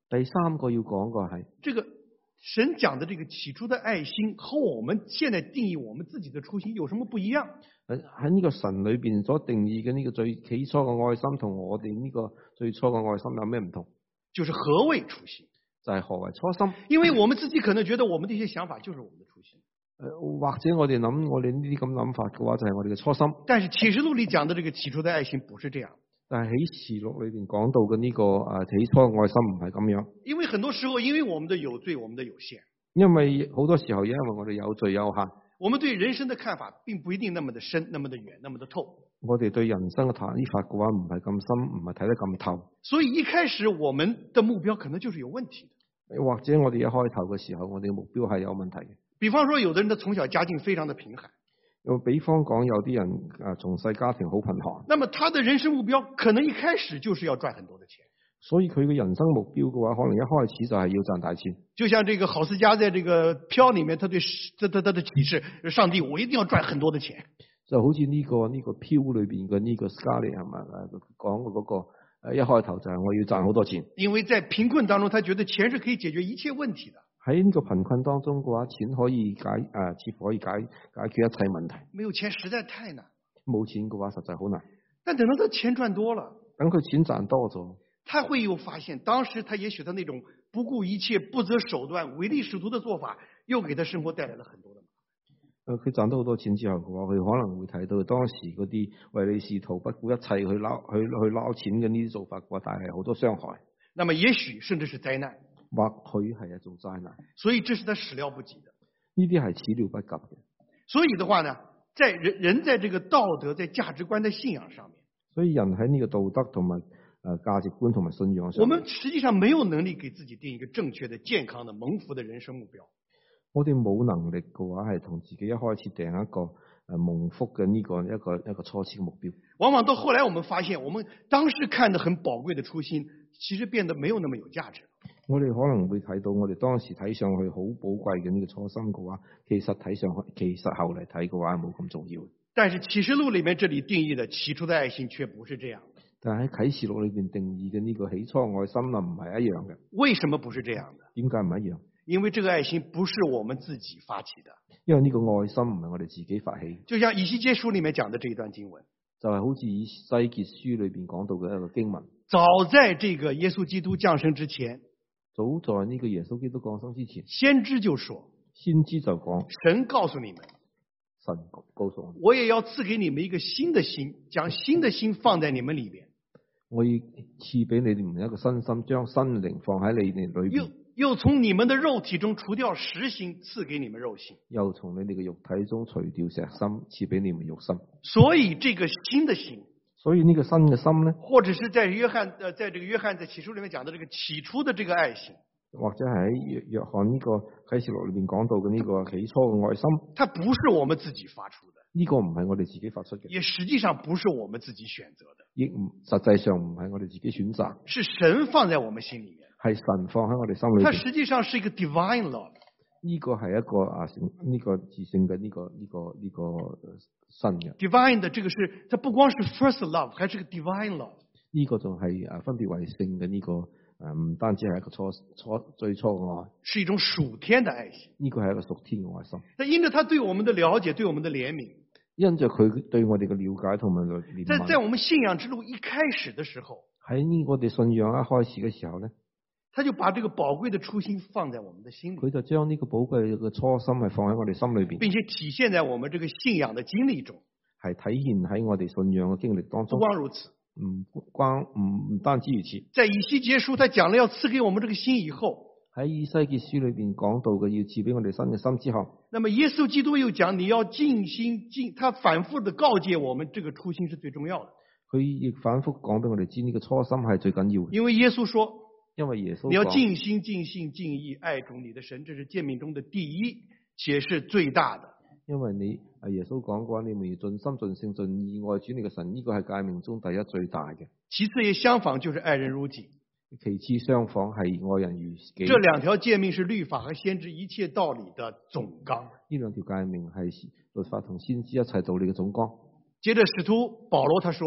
第三個要講嘅係這個神講的這個起初的愛心和我們現在定義我們自己的初心有什麼不一樣？ 喺喺呢個神裏邊所定義嘅呢個最起初嘅愛心，同我哋呢個最初嘅愛心有咩唔同？ 就是何謂初心？ 就係何為初心？ 因為我們自己可能覺得我們的一些想法就是我們的初心。 誒，或者我哋諗我哋呢啲咁諗法嘅話，就係我哋嘅初心。 但是啟示錄裏講的這個起初的愛心不是這樣。 但係啟示錄裏邊講到嘅呢個誒起初嘅愛心唔係咁樣。 因為很多時候，因為我們的有罪，我們的有限。 因為好多時候，因為我哋有罪有限， 我們對人生的看法並不一定那麼的深、那麼的遠、那麼的透。 我哋對人生嘅睇法嘅話，唔係咁深，唔係睇得咁透。 所以一開始我們的目標可能就是有問題的。 或者我哋一開頭嘅時候，我哋嘅目標係有問題嘅。 比方說，有的人的從小家境非常的貧寒。 又比方講，有啲人誒從細家庭好貧寒。 那麼他的人生目標可能一開始就是要賺很多的錢。 所以佢嘅人生目標嘅話，可能一開始就係要賺大錢。 就像這個郝思嘉在這個飄裏面，他對他他他的啟示，上帝，我一定要賺很多的錢。 就好似呢、這個呢、這個飄裏邊嘅呢個 Scarlett 係咪講嘅嗰個誒一開頭就係我要賺好多錢。 因為在貧困當中，他覺得錢是可以解決一切問題的。 喺呢個貧困當中嘅話，錢可以解誒、呃，似乎可以解解決一切問題。 沒有錢實在太難。 冇錢嘅話，實在好難。 但等到他錢賺多了， 等佢錢賺多咗， 他會有發現，當時他也許他那種不顧一切、不擇手段、唯利是圖的做法，又給他生活帶來了很多的麻煩。 誒，佢賺到好多錢之後嘅話，佢可能會睇到當時嗰啲唯利是圖、不顧一切去撈去去撈錢嘅呢啲做法嘅話，帶嚟好多傷害。 那麼也許甚至是災難。 或許係一種災難。 所以這是他始料不及的。 呢啲係始料不及嘅。 所以的話呢，在人人在這個道德、在價值觀、在信仰上面， 所以人喺呢個道德同埋誒價值觀同埋信仰上， 我們實際上沒有能力給自己定一個正確的、健康的、蒙福的人生目標。 我哋冇能力嘅話，係同自己一開始定一個誒蒙福嘅呢個一個一個初始嘅目標。 往往到後來，我們發現，我們當時看得很寶貴的初心，其實變得沒有那麼有價值。 我哋可能會睇到，我哋當時睇上去好寶貴嘅呢個初心嘅話，其實睇上去，其實後嚟睇嘅話冇咁重要。 但是啟示錄裏面這裏定義的起初的愛心卻不是這樣。 但係喺啟示錄裏邊定義嘅呢個起初愛心啊，唔係一樣嘅。 為什麼不是這樣的？ 點解唔一樣？ 因為這個愛心不是我們自己發起的。 因為呢個愛心唔係我哋自己發起。 就像以西結書裏面講的這一段經文， 就係好似以西結書裏邊講到嘅一個經文。 早在這個耶穌基督降生之前， 早在呢個耶穌基督降生之前， 先知就說， 先知就講， 神告訴你們， 神告訴我， 我也要賜給你們一個新的心，將新的心放在你們裏邊。 我要賜俾你哋一個新心，將新靈放喺你哋裏邊。 又又從你們的肉體中除掉石心，賜給你們肉心。 又從你哋嘅肉體中除掉石心，賜俾你們肉心。 所以這個新的心， 所以呢個新嘅心咧， 或者是在約翰，呃，在這個約翰在啟示裏面講的這個起初的這個愛心， 或者係喺約約翰呢個啟示錄裏邊講到嘅呢個起初嘅愛心， 它不是我們自己發出的， 呢個唔係我哋自己發出嘅， 也實際上不是我們自己選擇的， 亦唔實際上唔係我哋自己選擇， 是神放在我們心裏面， 係神放喺我哋心裏邊。 它實際上是一個 divine love， 呢個係一個啊聖呢個自性嘅呢個呢個呢個新嘅 divine 的這個是，它不光是 first love，還是個 divine love。 呢個就係啊分別為聖嘅呢個誒唔單止係一個初初最初嘅愛， 是一種屬天的愛心。 呢個係一個屬天嘅愛心。 但因着他對我們的了解，對我們的憐憫， 因着佢對我哋嘅了解同埋憐憫， 在在我們信仰之路一開始的時候， 喺呢我哋信仰一開始嘅時候咧， 他就把這個寶貴的初心放在我們的心裏， 佢就將呢個寶貴嘅初心係放喺我哋心裏邊， 並且體現在我們這個信仰的經歷中， 係體現喺我哋信仰嘅經歷當中。 不光如此， 唔光唔唔單止如此， 在以西結書，他講了要賜給我們這個心以後， 喺以西結書裏邊講到嘅要賜俾我哋新嘅心之後， 那麼耶穌基督又講你要盡心盡，他反覆的告誡我們，這個初心是最重要的。 佢亦反覆講俾我哋知呢個初心係最緊要嘅。 因為耶穌說， 因為耶穌你要盡心盡性盡意愛主你的神，這是誡命中的第一，且是最大的。 因為你啊耶穌講過，你們要盡心盡性盡意愛主你嘅神，呢個係誡命中第一最大嘅。 其次也相仿，就是愛人如己。 其次相仿係愛人如己。 這兩條誡命是律法和先知一切道理的總綱。 呢兩條誡命係律法同先知一切道理嘅總綱。 接着使徒保羅他說，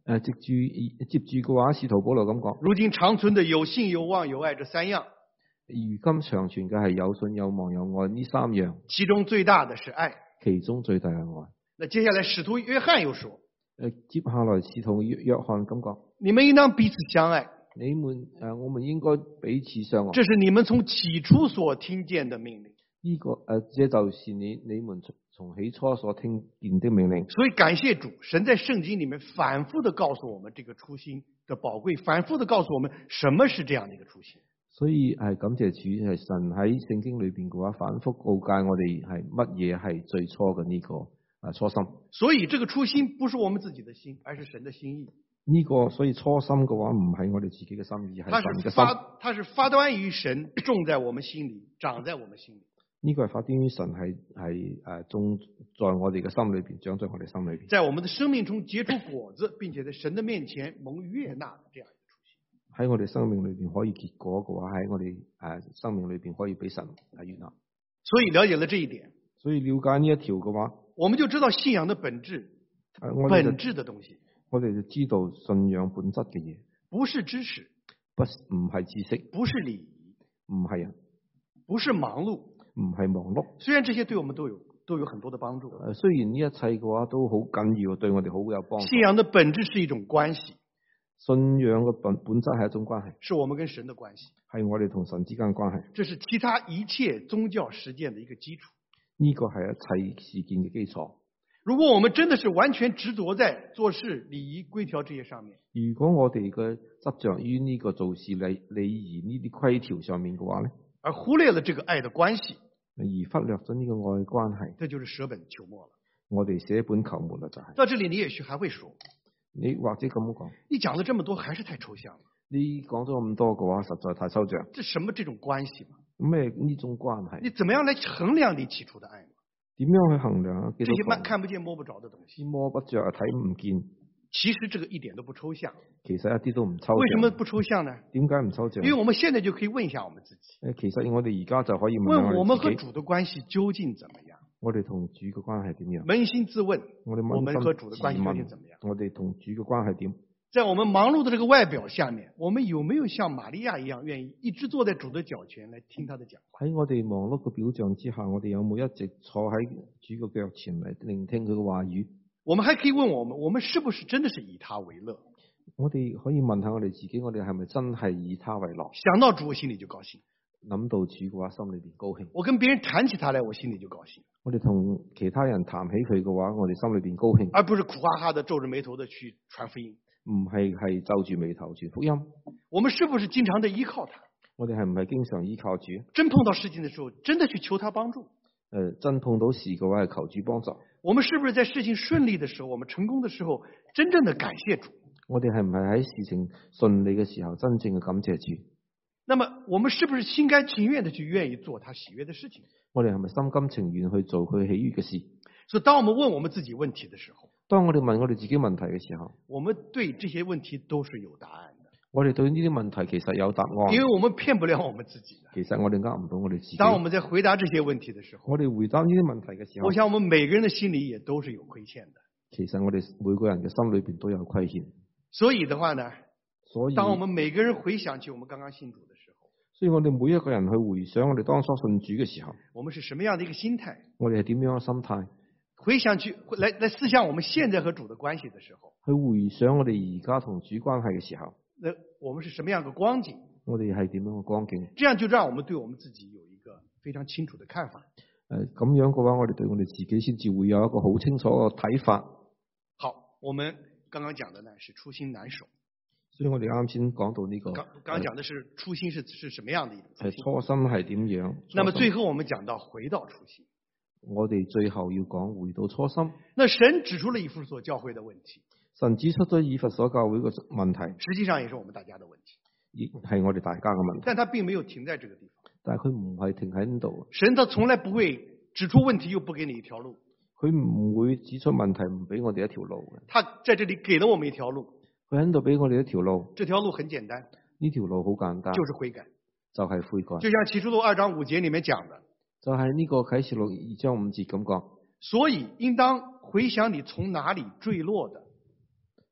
誒接住接住嘅話，使徒保羅咁講， 如今長存的有信、有望、有愛這三樣， 如今長存嘅係有信、有望、有愛呢三樣， 其中最大的是愛。 其中最大係愛。 那接下來使徒約翰又說， 誒接下來使徒約約翰咁講， 你們應當彼此相愛， 你們誒我們應該彼此相愛。 這是你們從起初所聽見的命令。 呢、這個誒，這就是你你們從從起初所聽見的命令。 所以感謝主，神在聖經裡面反復的告訴我們這個初心的寶貴，反復的告訴我們什麼是這樣的一個初心。 所以係感謝主，係神喺聖經裏邊嘅話，反復告誡我哋係乜嘢係最初嘅呢個啊初心。 所以這個初心不是我們自己的心，而是神的心意。 呢、這個所以初心嘅話唔係我哋自己嘅心意，係它神嘅心。 是發，它是發端於神，種在我們心裡，長在我們心裡。 呢、這個係發端於神，係係誒種在我哋嘅心裏邊，長在我哋心裏邊， 在我們的生命中結出果子，並且在神的面前蒙悅納的這樣一個初心。 喺我哋生命裏邊可以結果嘅話，喺我哋誒生命裏邊可以俾神係悅納。 所以了解了這一點， 所以了解呢一條嘅話， 我們就知道信仰的本質， 誒我哋就本質的東西， 我哋就知道信仰本質嘅嘢， 不是知識， 不唔係知識， 不是禮儀， 唔係人， 不是忙碌， 唔係忙碌。 雖然這些對我們都有都有很多的幫助。 誒，雖然呢一切嘅話都好緊要，對我哋好有幫助。 信仰的本質是一種關係， 信仰嘅本本質係一種關係， 是我們跟神的關係， 係我哋同神之間嘅關係。 這是其他一切宗教實踐的一個基礎。 呢個係一切事件嘅基礎。 如果我們真的是完全執着在做事、禮儀、規條這些上面， 如果我哋嘅執着於呢個做事禮禮儀呢啲規條上面嘅話咧， 而忽略了這個愛的關係， 而忽略咗呢個愛嘅關係， 這就是捨本求末了。 我哋捨本求末啦，就係。 到這裡你也許還會說， 你或者咁講， 你講了這麼多還是太抽象了。 你講咗咁多嘅話，實在太抽象。 這什麼這種關係嘛？ 咩呢種關係？ 你怎麼樣來衡量你起初的愛呢？ 點樣去衡量啊？ 這些看看不見摸不着的東西， 摸不着睇唔見。 其實這個一點都不抽象。 其實一啲都唔抽象。 為什麼不抽象呢？ 點解唔抽象？ 因為我們現在就可以問一下我們自己。 誒，其實我哋而家就可以問下問我們和我哋自己， 主的關係究竟怎麼樣？ 我哋同主嘅關係點樣？ 捫心自問， 我哋我們和捫心主的關係究竟怎麼樣？ 我哋同主嘅關係點？ 在我們忙碌的這個外表下面，我們有沒有像瑪利亞一樣，願意一直坐在主的腳前來聽他的講話？ 喺我哋忙碌嘅表象之下，我哋有冇一直坐喺主嘅腳前嚟聆聽佢嘅話語？ 我們還可以問我們，我們是不是真的是以他為樂？ 我哋可以問下我哋自己，我哋係咪真係以他為樂？ 想到主，我心裏就高興。 諗到主嘅話，心裏邊高興。 我跟別人談起他來，我心裏就高興。 我哋同其他人談起佢嘅話，我哋心裏邊高興， 而不是苦哈哈的皺着眉頭的去傳福音。 唔係係皺住眉頭傳福音。 我們是不是經常的依靠他？ 我哋係唔係經常依靠主？ 真碰到事情的時候，真的去求他幫助？ 誒、呃，真碰到事嘅話，係求主幫助。 我們是不是在事情順利的時候，我們成功的時候，真正的感謝主？ 我哋係唔係喺事情順利嘅時候，真正嘅感謝主？ 那麼，我們是不是心甘情願的去願意做他喜悅的事情？ 我哋係咪心甘情願去做佢喜悅嘅事？ 所以，當我們問我們自己問題的時候， 當我哋問我哋自己問題嘅時候， 我們對這些問題都是有答案的。 我哋對呢啲問題其實有答案， 因為我們騙不了我們自己的。 其實我哋呃唔到我哋自己。 當我們在回答這些問題的時候， 我哋回答呢啲問題嘅時候， 我想我們每個人的心裏也都是有虧欠的。 其實我哋每個人嘅心裏邊都有虧欠。 所以的話呢， 所以當我們每個人回想起我們剛剛信主的時候， 所以我哋每一個人去回想我哋當初信主嘅時候， 我們是什麼樣的一個心態？ 我哋係點樣嘅心態？ 回想去來來思想我們現在和主的關係的時候， 去回想我哋而家同主關係嘅時候， 那我們是什麼樣的光景？ 我哋係點樣嘅光景？ 這樣就讓我們對我們自己有一個非常清楚的看法。 誒，咁樣嘅話，我哋對我哋自己先至會有一個好清楚嘅睇法。 好，我們剛剛講的呢是初心難守， 所以我哋啱先講到呢、這個， 剛剛講的是初心是是什麼樣的一種初心？ 係初心係點樣？ 那麼最後我們講到回到初心， 我哋最後要講回到初心。 那神指出了以弗所教會的問題， 神指出咗以弗所教會個問題， 實際上也是我們大家的問題， 亦係我哋大家嘅問題。 但他並沒有停在這個地方， 但係佢唔係停喺呢度。 神他從來不會指出問題又不給你一條路， 佢唔會指出問題唔俾我哋一條路嘅。 他在這裡給了我們一條路， 佢喺度俾我哋一條路。 這條路很簡單， 呢條路好簡單， 就是悔改， 就係悔改。 就像啟示錄二章五節裡面講的， 就係呢個啟示錄二章五節咁講。 所以應當回想你從哪裡墜落的。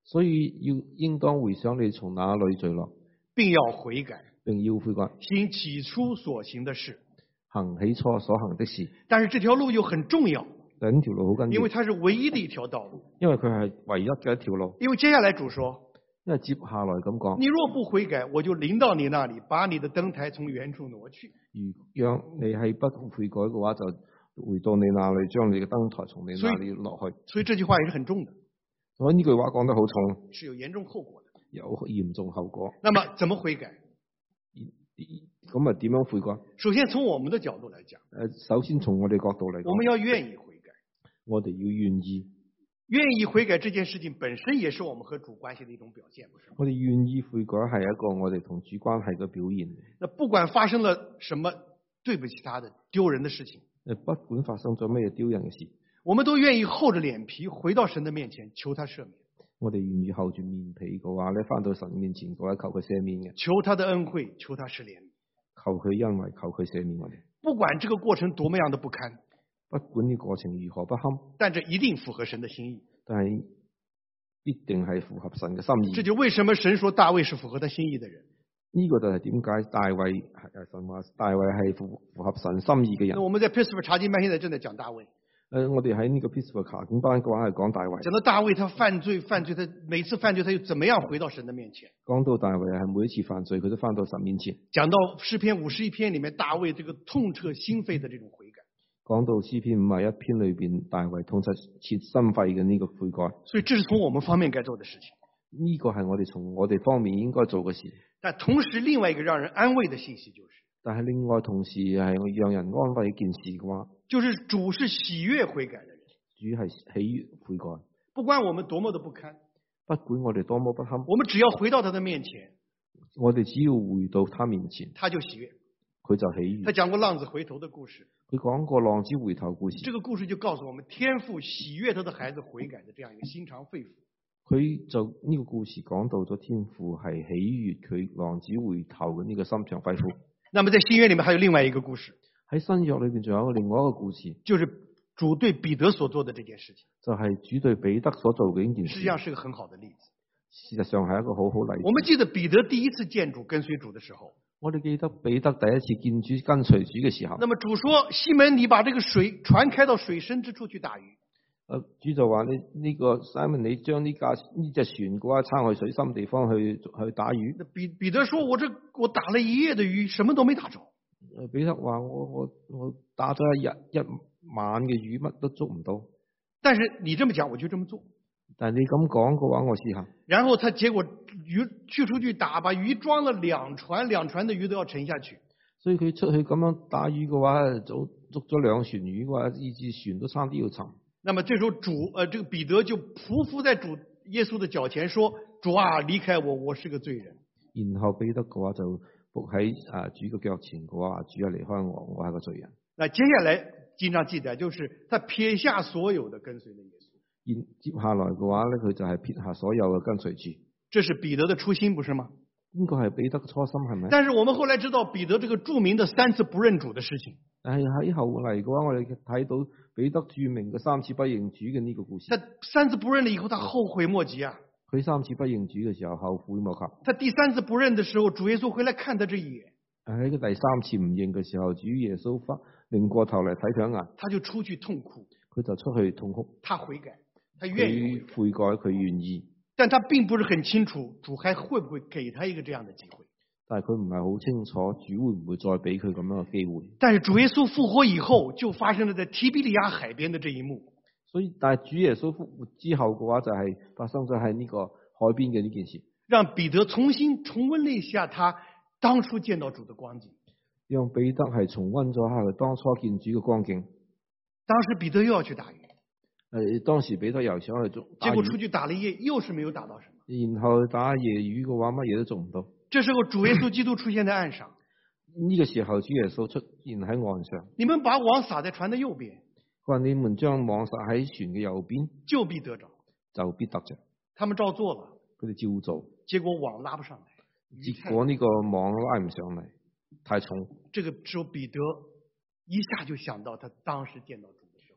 所以要應當回想你從哪裏墜落， 並要悔改， 並要悔改， 行起初所行的事。 行起初所行的事。 但是這條路又很重要， 兩條路好緊要， 因為它是唯一的一條道路。 因為佢係唯一嘅一條路。 因為接下來主說， 因為接下來咁講， 你若不悔改，我就臨到你那裡，把你的燈台從原處挪去。 如讓你係不悔改嘅話，就回到你那裡，將你嘅燈台從你那裡落去。 所以這句話也是很重的， 所以呢句話講得好重， 是有嚴重後果的， 有嚴重後果。 那麼怎麼悔改？ 咁啊點樣悔改？ 首先從我們的角度來講， 誒，首先從我哋角度嚟講， 我們要願意悔改。 我哋要願意， 願意悔改這件事情本身也是我們和主關係的一種表現，不是嗎？ 我哋願意悔改係一個我哋同主關係嘅表現。 那不管發生了什麼對不起他的丟人的事情， 誒，不管發生咗咩丟人嘅事， 我們都願意厚着臉皮回到神的面前求他赦免。 我哋願意厚住面皮嘅話咧，翻到神面前嘅話，求佢赦免嘅， 求他的恩惠，求他施憐憫， 求佢恩惠，求佢赦免我哋。 不管這個過程多麼樣的不堪， 不管呢個過程如何不堪， 但這一定符合神的心意。 但係必定係符合神嘅心意。 這就為什麼神說大衛是符合他心意的人。 呢個就係點解大衛係神話大衛係符符合神心意嘅人。 那我們在 Pittsburgh 查經班現在正在講大衛。 誒，我哋喺呢個 Pittsburgh 查經班嘅話係講大衛。 講到大衛，他犯罪，犯罪，他每次犯罪，他又怎麼樣回到神的面前？ 講到大衛係每一次犯罪，佢都翻到神面前。 講到詩篇五十一篇裏面，大衛這個痛徹心扉的這種悔改。 講到詩篇五十一篇裏邊，大衛痛徹切心肺嘅呢個悔改。 所以這是從我們方面該做的事情。 呢個係我哋從我哋方面應該做嘅事。 但同時，另外一個讓人安慰的信息就是， 但係另外同時係讓人安慰一件事嘅話， 就是主是喜悅悔改的人。 主係喜悅悔改， 不管我們多麼的不堪， 不管我哋多麼不堪， 我們只要回到他的面前， 我哋只要回到他面前， 他就喜悅， 佢就喜悅。 他講過浪子回頭的故事， 佢講過浪子回頭故事， 這個故事就告訴我們，天父喜悅他的孩子悔改的這樣一個心腸肺腑。 佢就呢、這個故事講到咗天父係喜悅佢浪子回頭嘅呢個心腸肺腑。 那麼在新約裏面還有另外一個故事， 喺新約裏邊仲有另外一個故事， 就是主對彼得所做的這件事情， 就係、是、主對彼得所做嘅呢件事， 實際上是個很好的例子。 事實上係一個好好例子。 我們記得彼得第一次見主跟隨主的時候， 我哋記得彼得第一次見主跟隨主嘅時候， 那麼主說：西門，你把這個水船開到水深之處去打魚。 誒，主就話你呢個 Simon，你將呢架呢隻船嘅話撐去水深地方去去打魚。 那彼彼得說：我這我打了一夜的魚，什麼都沒打着。 誒，彼得話我我我打咗一日一晚嘅魚，乜都捉唔到。 但是你這麼講，我就這麼做。 但係你咁講嘅話，我試下。 然後他結果魚去出去打，把魚裝了兩船，兩船的魚都要沉下去。 所以佢出去咁樣打魚嘅話，捉捉咗兩船魚嘅話，以至船都差啲要沉。 那麼這時候主，呃，這個彼得就匍匐在主耶穌的腳前說：主啊，離開我，我是個罪人。 然後彼得嘅話就伏喺啊主嘅腳前嘅話，主啊，離開我，我係個罪人。 那接下來經常記載，就是他撇下所有的跟隨了耶穌。 然接下來嘅話咧，佢就係撇下所有嘅跟隨主。 這是彼得的初心，不是嗎？ 呢個係彼得嘅初心，係咪？ 但是我們後來知道彼得這個著名的三次不認主的事情。 但係喺後嚟嘅話，我哋睇到彼得著名嘅三次不認主嘅呢個故事。 他三次不認了以後，他後悔莫及啊！ 佢三次不認主嘅時候，後悔莫及。 他第三次不認的時候，主耶穌回來看他這一眼。 喺佢第三次唔認嘅時候，主耶穌翻擰過頭嚟睇佢一眼， 他就出去痛哭。 佢就出去痛哭。 他悔改，他願意悔改， 佢悔改，佢願意。 但他並不是很清楚主還會不會給他一個這樣的機會。 但係佢唔係好清楚主會唔會再俾佢咁樣嘅機會。 但是主耶穌復活以後，就發生了在提比利亞海邊的這一幕。 所以，但係主耶穌復活之後嘅話，就係發生咗喺呢個海邊嘅呢件事， 讓彼得重新重溫了一下他當初見到主的光景。 讓彼得係重溫咗下佢當初見主嘅光景。 當時彼得又要去打魚， 誒，當時彼得又想去做， 結果出去打了一夜，又是沒有打到什麼。 然後打夜魚嘅話，乜嘢都做唔到。 這時候主耶穌基督出現在岸上， 呢個時候主耶穌出現喺岸上。 你們把網撒在船的右邊， 佢話你們將網撒喺船嘅右邊， 就必得着， 就必得着。 他們照做了， 佢哋照做， 結果網拉不上來， 結果呢個網拉唔上嚟，太重。 這個時候彼得一下就想到他當時見到主的時候，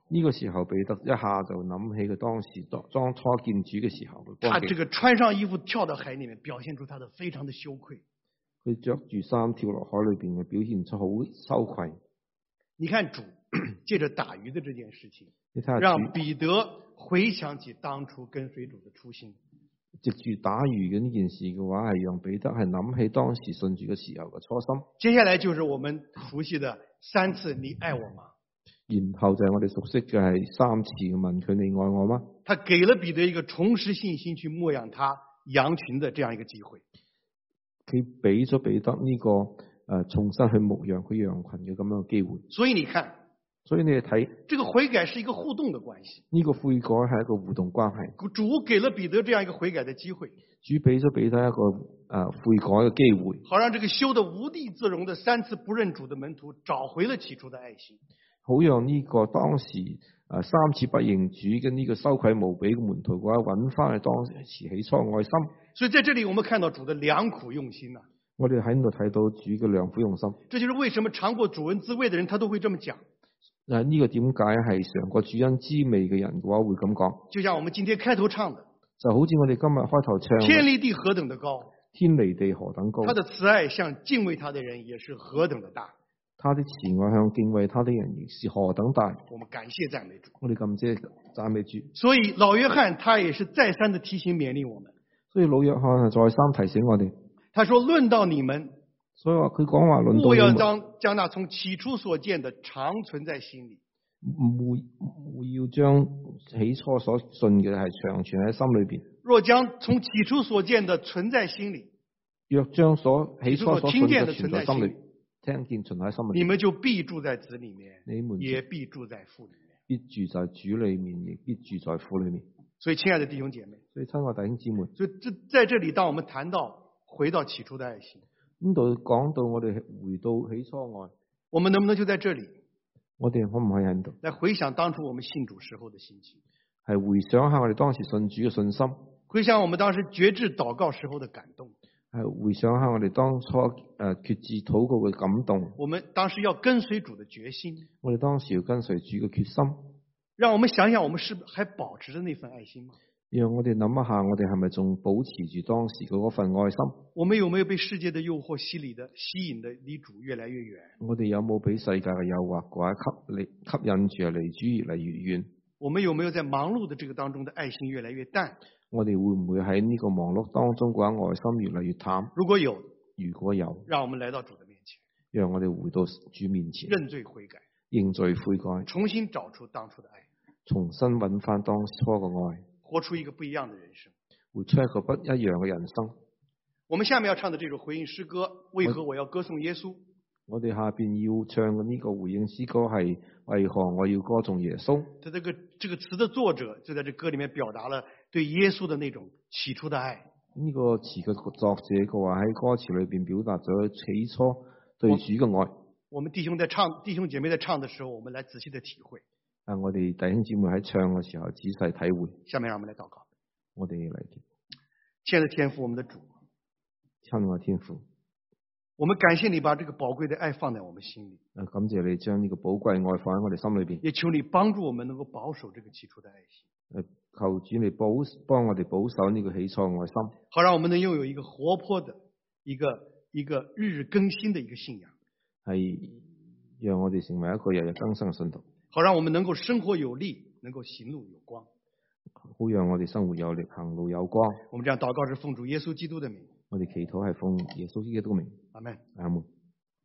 呢個時候彼得一下就諗起佢當時當初見主嘅時候嘅光景。 他這個穿上衣服跳到海裡面，表現出他的非常的羞愧。 佢着住衫跳落海裏邊，嘅表現出好羞愧。 你看主借着打魚的這件事情， 你睇下讓彼得回想起當初跟隨主的初心。 藉住打魚嘅呢件事嘅話，係讓彼得係諗起當時信主嘅時候嘅初心。 接下來就是我們熟悉的三次你愛我嗎？ 然後就係我哋熟悉嘅係三次問佢，你愛我嗎？ 他給了彼得一個重拾信心去牧養他羊群的這樣一個機會。 佢俾咗彼得呢、這個誒、呃、重新去牧養佢羊群嘅咁樣嘅機會。 所以你看， 所以你哋睇， 這個悔改是一個互動的關係。 呢個悔改係一個互動關係。 主給了彼得這樣一個悔改的機會， 主俾咗彼得一個誒、呃、悔改嘅機會， 好讓這個羞得無地自容的三次不認主的門徒找回了起初的愛心。 好讓呢個當時誒、呃、三次不認主嘅呢個羞愧無比嘅門徒嘅話，揾翻去當時起初愛心。 所以在這裡我們看到主的良苦用心啊！ 我哋喺度睇到主嘅良苦用心。 這就是為什麼嘗過主恩滋味的人，他都會這麼講。 誒，呢個點解係嘗過主恩滋味嘅人嘅話會咁講？ 就像我們今天開頭唱的， 就好似我哋今日開頭唱， 天離地何等的高， 天離地何等高， 他的慈愛向敬畏他的人也是何等的大。 他的慈愛向敬畏他的人亦是何等大。 我們感謝讚美主。 我哋感謝讚美主。 所以老約翰他也是再三的提醒勉勵我們。 所以老約翰係再三提醒我哋。 他說：論到你們， 所以話佢講話論到你們， 務要將將那從起初所見的常存在心裡。 唔會要將起初所信嘅係長存喺心裏邊。 若將從起初所見的存在心裡， 若將所起初所信嘅存在心裡，聽見存喺心裡， 你們就必住在子裡面， 你們也必住在父裡面。 必住在主裡面，亦必住在父裡面。 所以，親愛的弟兄姐妹， 所以親愛弟兄姊妹， 所以這在這裡，當我們談到回到起初的愛心， 呢度講到我哋回到起初愛， 我們能不能就在這裡？ 我哋可唔可以喺度來回想當初我們信主時候的心情， 係回想下我哋當時信主嘅信心， 回想我們當時決志禱告時候的感動， 係回想下我哋當初誒決志禱告嘅感動， 我們當時要跟隨主的決心， 我哋當時要跟隨主嘅決心， 讓我們想想，我們是不是還保持着那份愛心嗎？ 讓我哋諗一下，我哋係咪仲保持住當時嘅嗰份愛心？ 我們有沒有被世界的誘惑吸引的吸引的離主越來越遠？ 我哋有冇俾世界嘅誘惑嘅話吸離吸引住啊離主越嚟越遠？ 我們有沒有在忙碌的這個當中的愛心越來越淡？ 我哋會唔會喺呢個忙碌當中嘅話愛心越嚟越淡？ 如果有， 如果有， 讓我們來到主的面前， 讓我哋回到主面前， 認罪悔改， 認罪悔改， 重新找出當初的愛， 重新揾翻當初嘅愛， 活出一個不一樣的人生， 活出一個不一樣嘅人生。 我們下面要唱的這首回應詩歌，為何我要歌頌耶穌？ 我哋下邊要唱嘅呢個回應詩歌係為何我要歌頌耶穌？ 他這個這個詞的作者就在這歌裏面表達了對耶穌的那種起初的愛。 呢個詞嘅作者嘅話喺歌詞裏邊表達咗起初對主嘅愛。 我們弟兄在唱，弟兄姐妹在唱的時候，我們來仔細的體會。 啊，我哋弟兄姊妹喺唱嘅時候仔細體會。 下面讓我們來禱告。 我哋嚟， 親愛的天父，我們的主， 親愛的天父， 我們感謝你把這個寶貴的愛放在我們心裏。 啊，感謝你將呢個寶貴愛放喺我哋心裏邊。 也求你幫助我們能夠保守這個起初的愛心。 誒，求主你保幫我哋保守呢個起初愛心， 好讓我們能擁有一個活潑的、一個一個日日更新的一個信仰。 係讓我哋成為一個日日更新嘅信徒。 好讓我們能夠生活有力，能夠行路有光。 好讓我哋生活有力，行路有光。 我們這樣禱告是奉主耶穌基督的名。 我哋祈禱係奉耶穌基督嘅名。 阿門。 阿門。